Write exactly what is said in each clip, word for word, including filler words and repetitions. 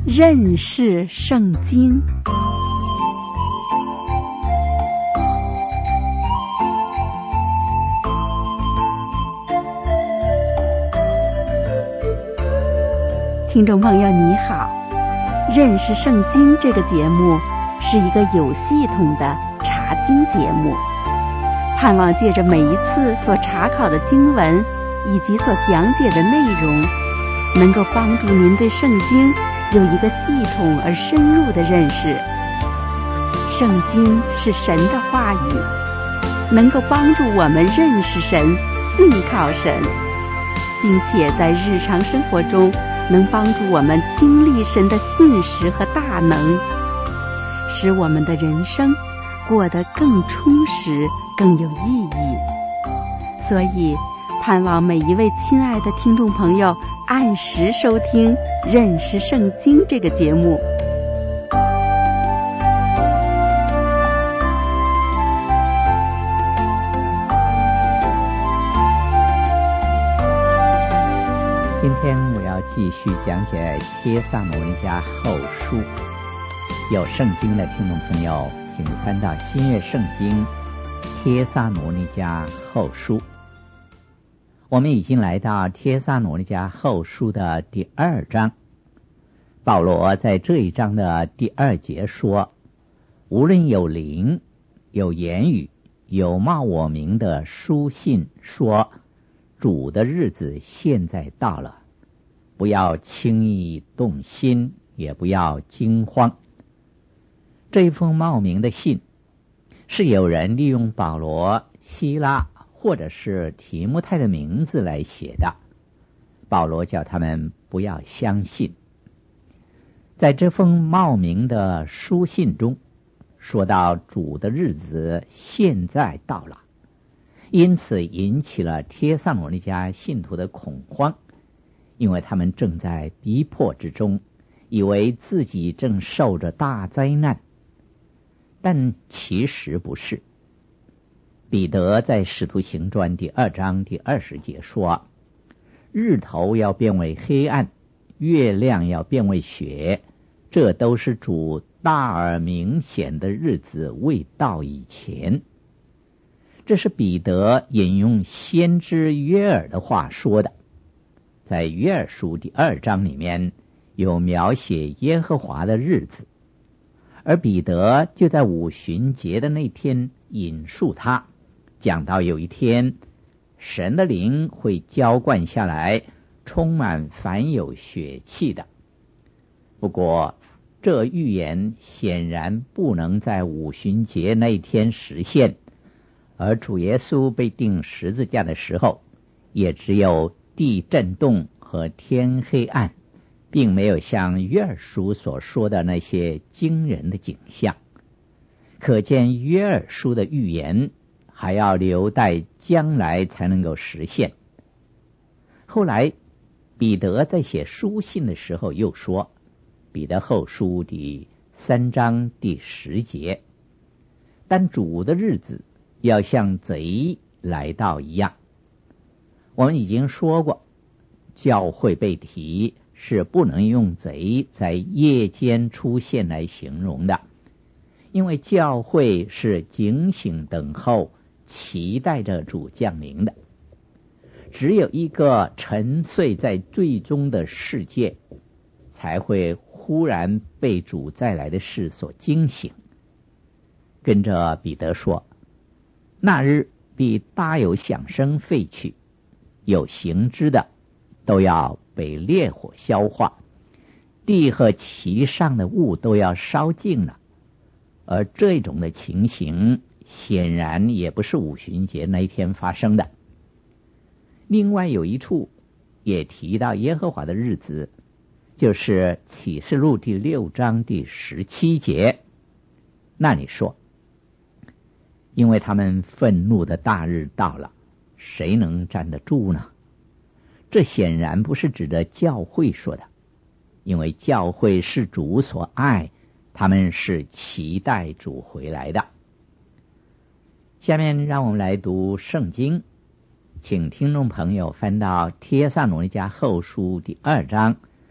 认识圣经。听众朋友你好，认识圣经这个节目是一个有系统的查经节目，盼望借着每一次所查考的经文以及所讲解的内容，能够帮助您对圣经有一个系统而深入的认识。圣经是神的话语，能够帮助我们认识神、信靠神，并且在日常生活中能帮助我们经历神的信实和大能，使我们的人生过得更充实、更有意义。所以盼望每一位亲爱的听众朋友按时收听《认识圣经》这个节目。 今天我要继续讲解《帖撒罗尼迦后书》。有圣经的听众朋友，请翻到新约圣经《帖撒罗尼迦后书》。我们已经来到帖撒罗尼迦后书的第二章。保罗在这一章的第二节说，无论有灵、有言语、有冒我名的书信说，主的日子现在到了，不要轻易动心，也不要惊慌。这封冒名的信是有人利用保罗、希拉或者是提摩太的名字来写的，保罗叫他们不要相信。在这封冒名的书信中，说到主的日子现在到了，因此引起了帖撒罗尼迦信徒的恐慌，因为他们正在逼迫之中，以为自己正受着大灾难，但其实不是。彼得在使徒行传第二章第二十节说，日头要变为黑暗，月亮要变为雪，这都是主大而明显的日子未到以前。这是彼得引用先知约珥的话说的。在约珥书第二章里面有描写耶和华的日子，而彼得就在五旬节的那天引述他，讲到有一天神的灵会浇灌下来，充满凡有血气的。不过这预言显然不能在五旬节那天实现，而主耶稣被钉十字架的时候，也只有地震动和天黑暗，并没有像约珥书所说的那些惊人的景象。可见约珥书的预言还要留待将来才能够实现。后来彼得在写书信的时候又说，彼得后书第三章第十节，但主的日子要像贼来到一样。我们已经说过，教会被提是不能用贼在夜间出现来形容的，因为教会是警醒等候，期待着主降临的。只有一个沉睡在罪中的世界，才会忽然被主再来的事所惊醒。跟着彼得说，那日必大有响声废去，有形之的都要被烈火消化，地和其上的物都要烧尽了。而这种的情形显然也不是五旬节那一天发生的。另外有一处也提到耶和华的日子，就是启示录第六章第十七节，那里说，因为他们愤怒的大日到了，谁能站得住呢？这显然不是指的教会说的，因为教会是主所爱，他们是期待主回来的。下面让我们来读圣经，请听众朋友翻到帖撒罗尼迦后书第二章，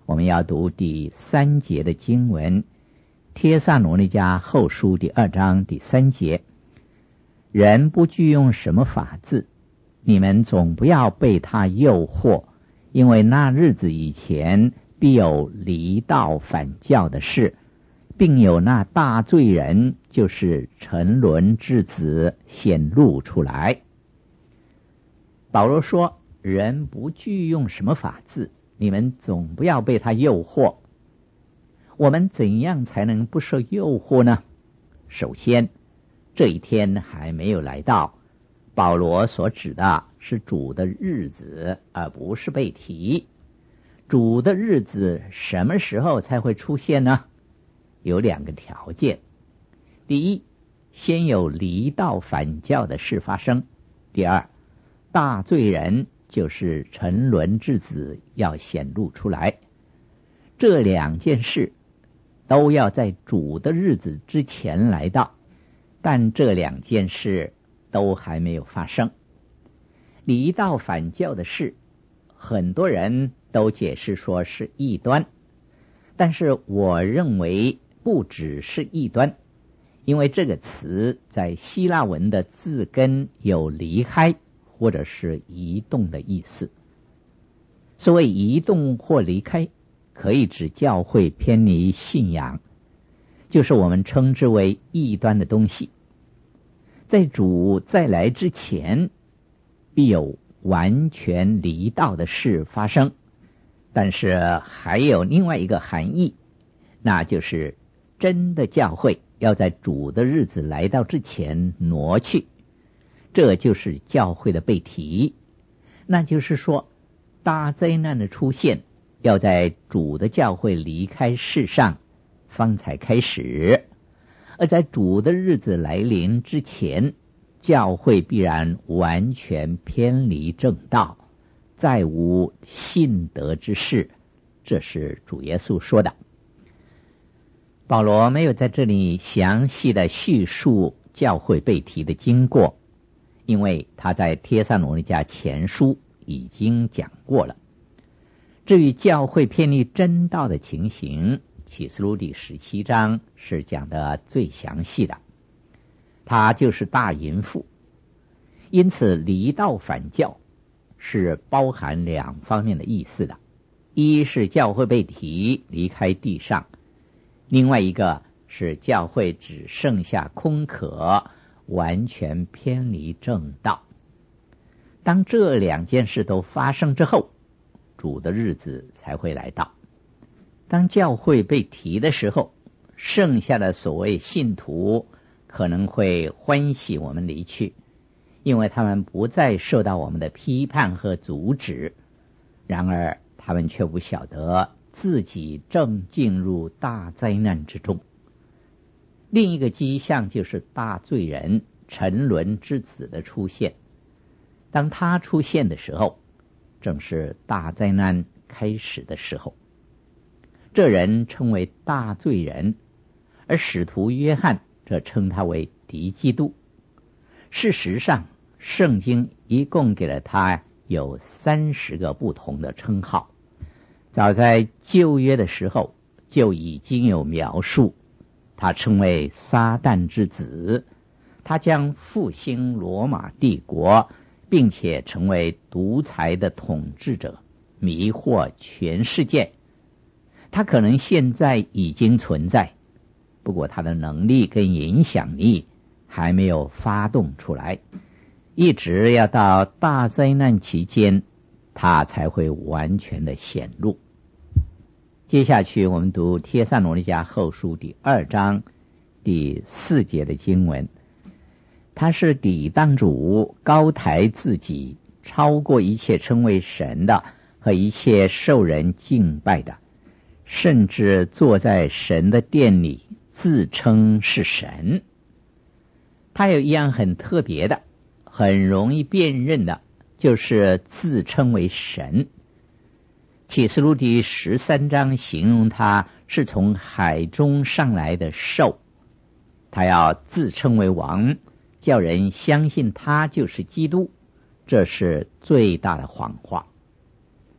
我们要读第三节的经文，帖撒罗尼迦后书第二章第三节。人不具用什么法子，你们总不要被他诱惑，因为那日子以前必有离道反教的事，并有那大罪人，就是沉沦之子显露出来。保罗说，人不具用什么法子，你们总不要被他诱惑。我们怎样才能不受诱惑呢？首先，这一天还没有来到。保罗所指的是主的日子，而不是被提。主的日子什么时候才会出现呢？有两个条件。第一，先有离道反教的事发生；第二，大罪人，就是沉沦之子要显露出来。这两件事都要在主的日子之前来到，但这两件事都还没有发生。离道反教的事，很多人都解释说是异端，但是我认为不只是异端，因为这个词在希腊文的字根有离开或者是移动的意思。所谓移动或离开，可以指教会偏离信仰，就是我们称之为异端的东西。在主再来之前，必有完全离道的事发生，但是还有另外一个含义，那就是真的教会要在主的日子来到之前挪去，这就是教会的被提。那就是说，大灾难的出现要在主的教会离开世上方才开始，而在主的日子来临之前，教会必然完全偏离正道，再无信德之事，这是主耶稣说的。保罗没有在这里详细的叙述教会被提的经过，因为他在帖撒罗尼迦前书已经讲过了。至于教会偏离真道的情形，启示录第十七章是讲的最详细的，他就是大淫妇。因此离道反教是包含两方面的意思的，一是教会被提离开地上，另外一个是教会只剩下空壳，完全偏离正道。当这两件事都发生之后，主的日子才会来到。当教会被提的时候，剩下的所谓信徒可能会欢喜我们离去，因为他们不再受到我们的批判和阻止。然而他们却不晓得自己正进入大灾难之中。另一个迹象就是大罪人沉沦之子的出现。当他出现的时候，正是大灾难开始的时候。这人称为大罪人，而使徒约翰则称他为敌基督。事实上，圣经一共给了他有三十个不同的称号。早在旧约的时候就已经有描述，他称为撒旦之子，他将复兴罗马帝国，并且成为独裁的统治者，迷惑全世界。他可能现在已经存在，不过他的能力跟影响力还没有发动出来，一直要到大灾难期间，他才会完全的显露。接下去我们读帖撒罗尼迦后书第二章第四节的经文。他是抵挡主，高抬自己，超过一切称为神的和一切受人敬拜的，甚至坐在神的殿里，自称是神。他有一样很特别的，很容易辨认的，就是自称为神。启示录第十三章形容他是从海中上来的兽，他要自称为王，叫人相信他就是基督，这是最大的谎话。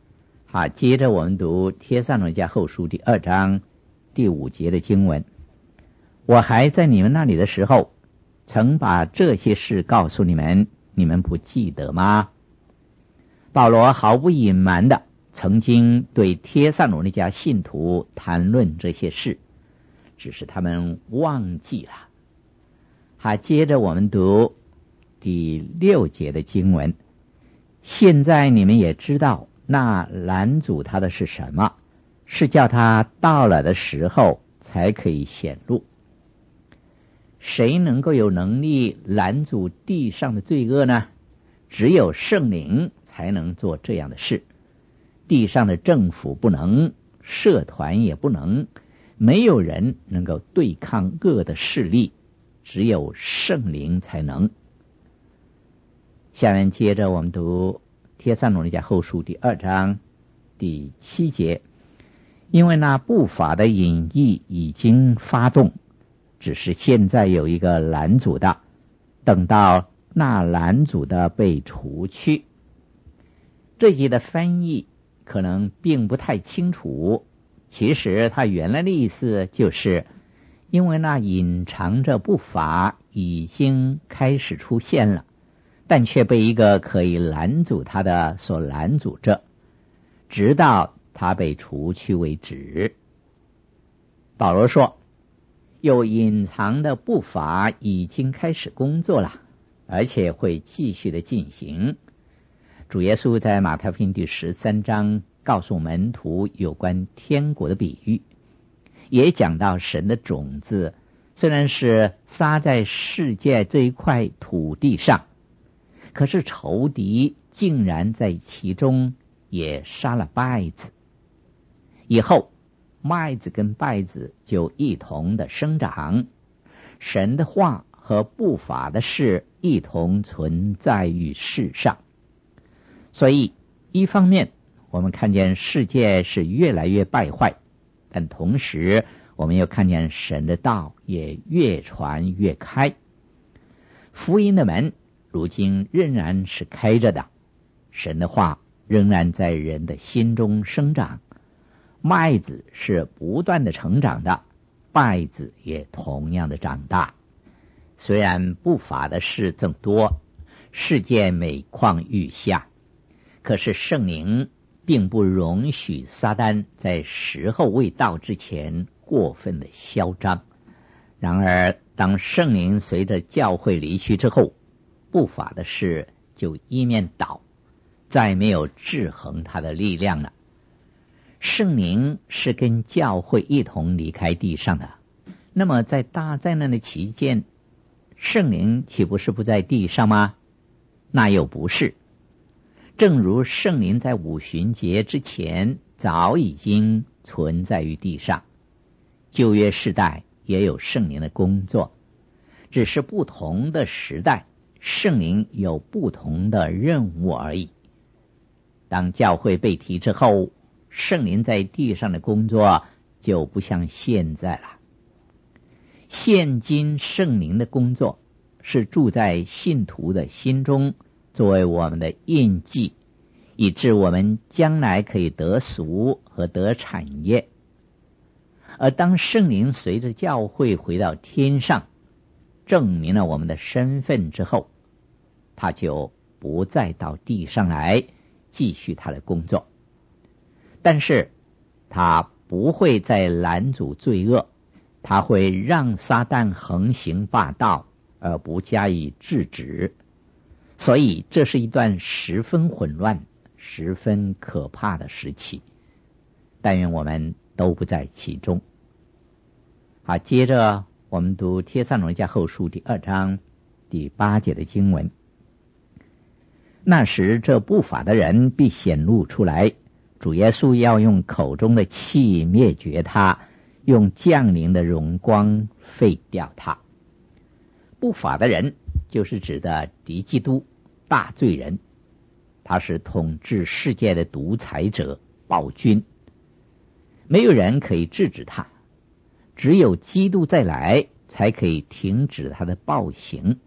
好，接着我们读帖撒罗尼迦后书第二章第五节的经文。我还在你们那里的时候，曾把这些事告诉你们，你们不记得吗？保罗毫不隐瞒的曾经对帖撒罗尼迦信徒谈论这些事，只是他们忘记了。好，接着我们读第六节的经文。现在你们也知道，那拦阻他的是什么？是叫他到了的时候才可以显露。谁能够有能力拦阻地上的罪恶呢？只有圣灵才能做这样的事。地上的政府不能，社团也不能，没有人能够对抗恶的势力，只有圣灵才能。下面接着我们读帖撒罗尼迦后书第二章第七节。因为那不法的隐意已经发动，只是现在有一个拦阻的，等到那拦阻的被除去。这节的翻译可能并不太清楚，其实它原来的意思就是因为那隐藏着不法已经开始出现了，但却被一个可以拦阻它的所拦阻着，直到它被除去为止。保罗说，有隐藏的不法已经开始工作了，而且会继续的进行。主耶稣在马太福音第十三章告诉门徒有关天国的比喻，也讲到神的种子虽然是撒在世界这一块土地上，可是仇敌竟然在其中也杀了稗子。以后麦子跟稗子就一同的生长，神的话和不法的事一同存在于世上。所以一方面我们看见世界是越来越败坏，但同时我们又看见神的道也越传越开。福音的门如今仍然是开着的，神的话仍然在人的心中生长，麦子是不断的成长的，稗子也同样的长大。虽然不法的事增多，世界每况愈下，可是圣灵并不容许撒旦在时候未到之前过分的嚣张。然而当圣灵随着教会离去之后，不法的事就一面倒，再没有制衡它的力量了。圣灵是跟教会一同离开地上的，那么在大灾难的期间，圣灵岂不是不在地上吗？那又不是。正如圣灵在五旬节之前早已经存在于地上，旧约时代也有圣灵的工作，只是不同的时代圣灵有不同的任务而已。当教会被提之后，圣灵在地上的工作就不像现在了。现今圣灵的工作是住在信徒的心中，作为我们的印记，以致我们将来可以得赎和得产业。而当圣灵随着教会回到天上，证明了我们的身份之后，他就不再到地上来继续他的工作。但是他不会再拦阻罪恶，他会让撒旦横行霸道而不加以制止。所以这是一段十分混乱、十分可怕的时期，但愿我们都不在其中。好，接着我们读帖撒罗尼迦后书第二章第八节的经文。那时这不法的人必显露出来，主耶稣要用口中的气灭绝他，用降临的荣光废掉他。不法的人就是指的敌基督大罪人，他是统治世界的独裁者暴君，没有人可以制止他，只有基督再来才可以停止他的暴行。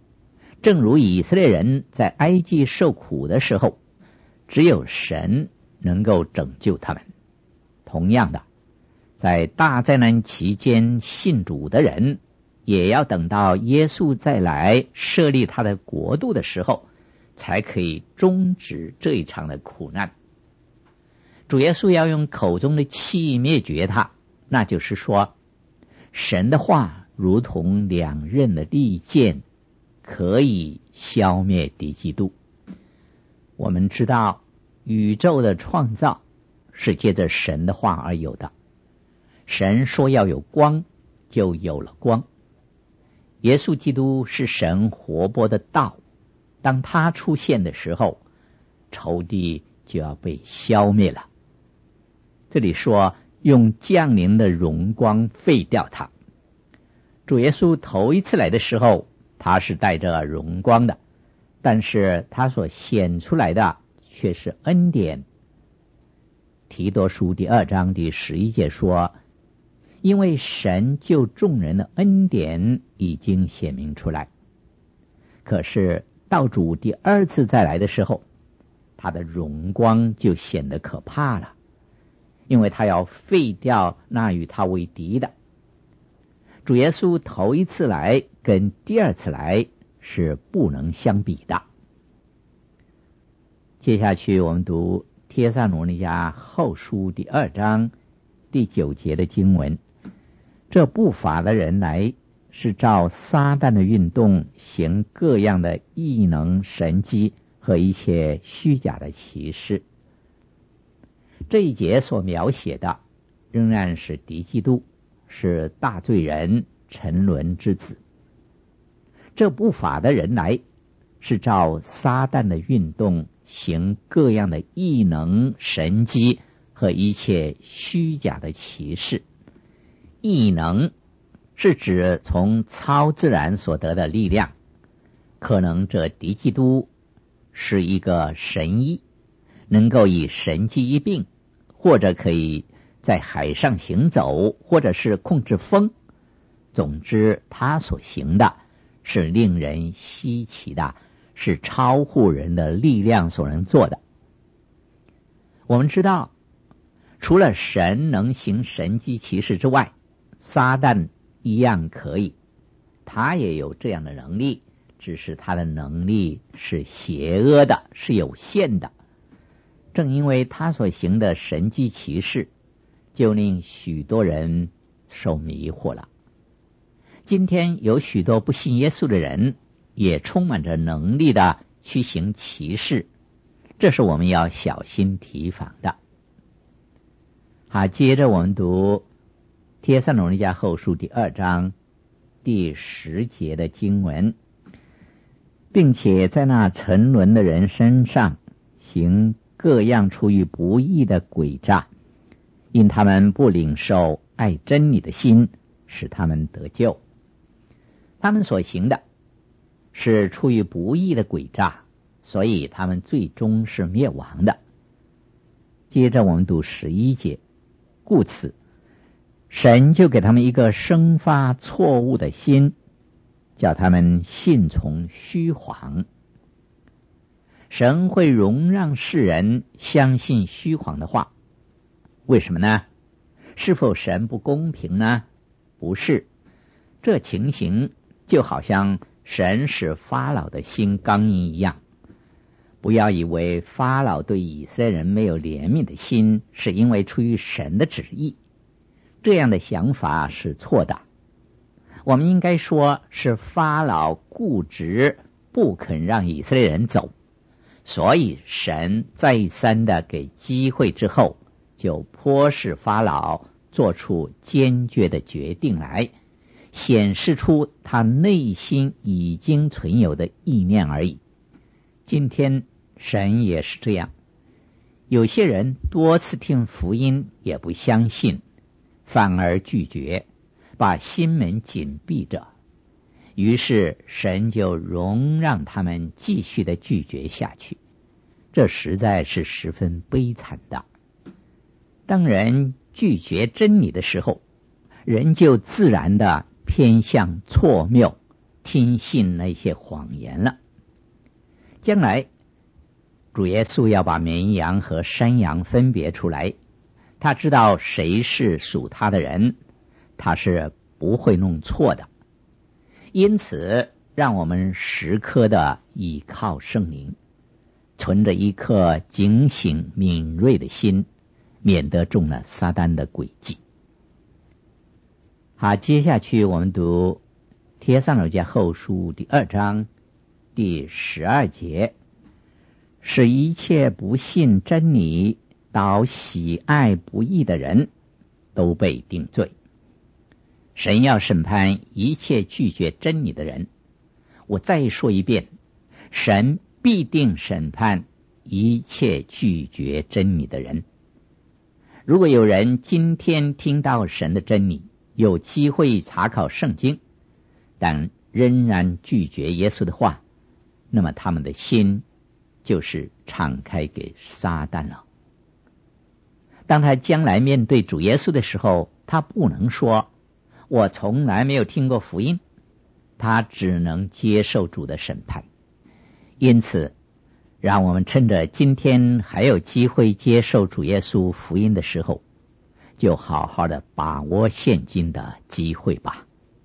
正如以色列人在埃及受苦的时候，只有神能够拯救他们。同样的，在大灾难期间信主的人，也要等到耶稣再来设立他的国度的时候，才可以终止这一场的苦难。主耶稣要用口中的气灭绝他，那就是说，神的话如同两刃的利剑，可以消灭敌基督。我们知道宇宙的创造是借着神的话而有的，神说要有光，就有了光。耶稣基督是神活泼的道，当他出现的时候，仇敌就要被消灭了。这里说用降临的荣光废掉他。主耶稣头一次来的时候，他是带着荣光的，但是他所显出来的却是恩典。提多书第二章第十一节说，因为神救众人的恩典已经显明出来。可是到主第二次再来的时候，他的荣光就显得可怕了，因为他要废掉那与他为敌的。主耶稣头一次来跟第二次来是不能相比的。接下去我们读帖撒罗尼迦后书第二章第九节的经文，这不法的人来是照撒旦的运动，行各样的异能神迹和一切虚假的奇事。这一节所描写的仍然是敌基督，是大罪人，沉沦之子。这不法的人来是照撒旦的运动，行各样的异能神迹和一切虚假的奇事。异能是指从超自然所得的力量，可能这敌基督是一个神医，能够以神迹医病，或者可以在海上行走，或者是控制风。总之他所行的是令人稀奇的，是超乎人的力量所能做的。我们知道，除了神能行神迹奇事之外，撒旦一样可以，他也有这样的能力，只是他的能力是邪恶的，是有限的。正因为他所行的神迹奇事，就令许多人受迷惑了。今天有许多不信耶稣的人，也充满着能力的去行奇事，这是我们要小心提防的。好，接着我们读帖撒罗尼迦后书第二章第十节的经文，并且在那沉沦的人身上行各样出于不义的诡诈，因他们不领受爱真理的心，使他们得救。他们所行的是出于不义的诡诈，所以他们最终是灭亡的。接着我们读十一节，故此神就给他们一个生发错误的心，叫他们信从虚谎。神会容让世人相信虚谎的话，为什么呢？是否神不公平呢？不是，这情形就好像神使法老的心刚硬一样。不要以为法老对以色列人没有怜悯的心，是因为出于神的旨意，这样的想法是错的。我们应该说是法老固执，不肯让以色列人走，所以神再三的给机会之后，就迫使法老做出坚决的决定来，显示出他内心已经存有的意念而已。今天神也是这样，有些人多次听福音也不相信，反而拒绝，把心门紧闭着，于是神就容让他们继续的拒绝下去，这实在是十分悲惨的。当人拒绝真理的时候，人就自然的偏向错谬，听信那些谎言了。将来主耶稣要把绵羊和山羊分别出来，他知道谁是属他的人，他是不会弄错的。因此让我们时刻的倚靠圣灵，存着一颗警醒敏锐的心，免得中了撒旦的诡计。好，接下去我们读帖撒罗尼迦后书第二章第十二节，使一切不信真理倒喜爱不义的人都被定罪。神要审判一切拒绝真理的人。我再说一遍，神必定审判一切拒绝真理的人。如果有人今天听到神的真理，有机会查考圣经，但仍然拒绝耶稣的话，那么他们的心就是敞开给撒旦了。当他将来面对主耶稣的时候，他不能说我从来没有听过福音，他只能接受主的审判。因此让我们趁着今天还有机会接受主耶稣福音的时候，就好好的把握现今的机会吧。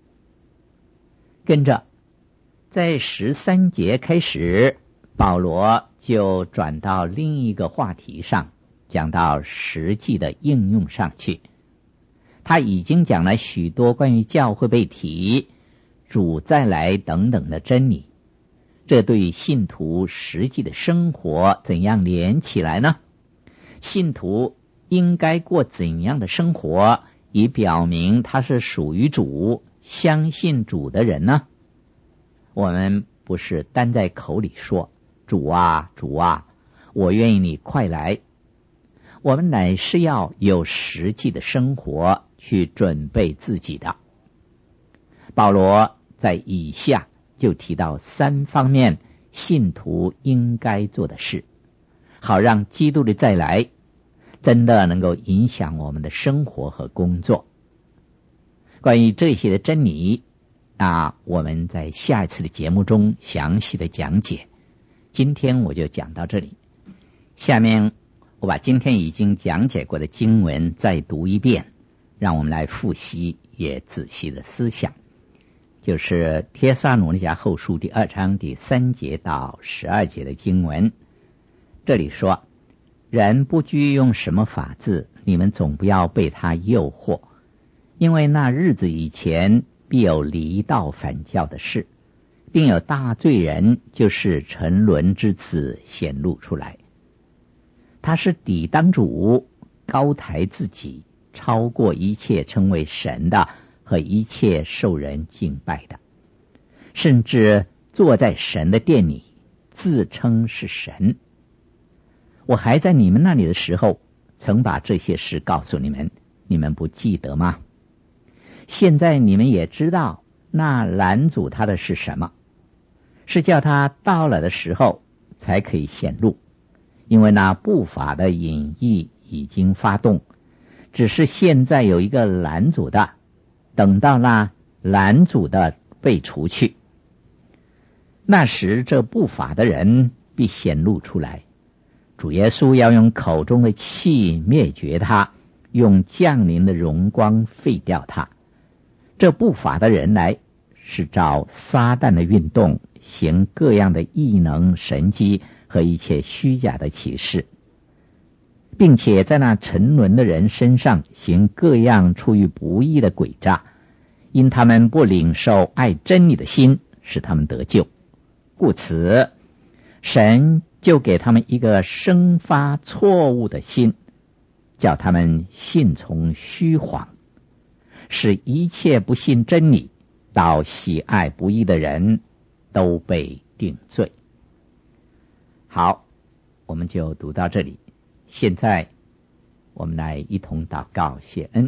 跟着在十三节开始，保罗就转到另一个话题上，讲到实际的应用上去。他已经讲了许多关于教会被提、主再来等等的真理，这对信徒实际的生活怎样连起来呢？信徒应该过怎样的生活，以表明他是属于主、相信主的人呢？我们不是单在口里说主啊主啊，我愿意你快来，我们乃是要有实际的生活去准备自己的。保罗在以下就提到三方面信徒应该做的事，好让基督的再来真的能够影响我们的生活和工作。关于这些的真理，那我们在下一次的节目中详细的讲解。今天我就讲到这里，下面我把今天已经讲解过的经文再读一遍，让我们来复习也仔细的思想。就是帖撒罗尼迦后书第二章第三节到十二节的经文。这里说，人不拘用什么法子，你们总不要被他诱惑，因为那日子以前必有离道反教的事，并有大罪人，就是沉沦之子显露出来。他是抵挡主，高抬自己，超过一切称为神的和一切受人敬拜的，甚至坐在神的殿里，自称是神。我还在你们那里的时候，曾把这些事告诉你们，你们不记得吗？现在你们也知道，那拦阻他的是什么？是叫他到了的时候才可以显露，因为那不法的隐意已经发动，只是现在有一个拦阻的，等到那拦阻的被除去，那时这不法的人必显露出来。主耶稣要用口中的气灭绝他，用降临的荣光废掉他。这不法的人来，是照撒旦的运动，行各样的异能神迹和一切虚假的启示，并且在那沉沦的人身上行各样出于不义的诡诈，因他们不领受爱真理的心，使他们得救。故此神就给他们一个生发错误的心，叫他们信从虚谎，使一切不信真理到喜爱不义的人都被定罪。好，我们就读到这里。现在我们来一同祷告谢恩。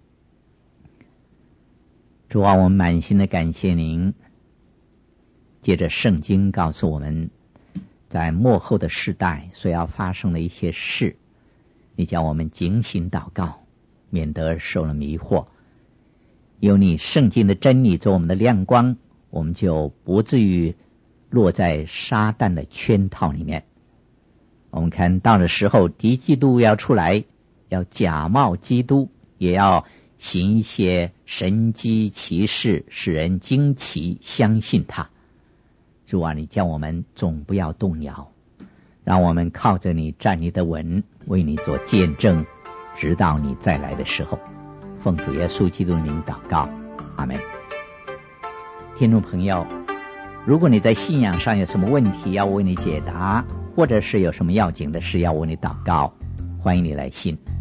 主啊，我们满心的感谢您，接着圣经告诉我们，在末后的世代所要发生的一些事，你叫我们警醒祷告，免得受了迷惑。有你圣经的真理做我们的亮光，我们就不至于落在撒旦的圈套里面。 我们看到的时候，敌基督要出来，要假冒基督，也要行一些神迹奇事，使人惊奇相信他。主啊，你叫我们总不要动摇，让我们靠着你站你的稳，为你做见证，直到你再来的时候。奉主耶稣基督的名祷告，阿们。听众朋友，如果你在信仰上有什么问题要为你解答，或者是有什么要紧的事要为你祷告，欢迎你来信。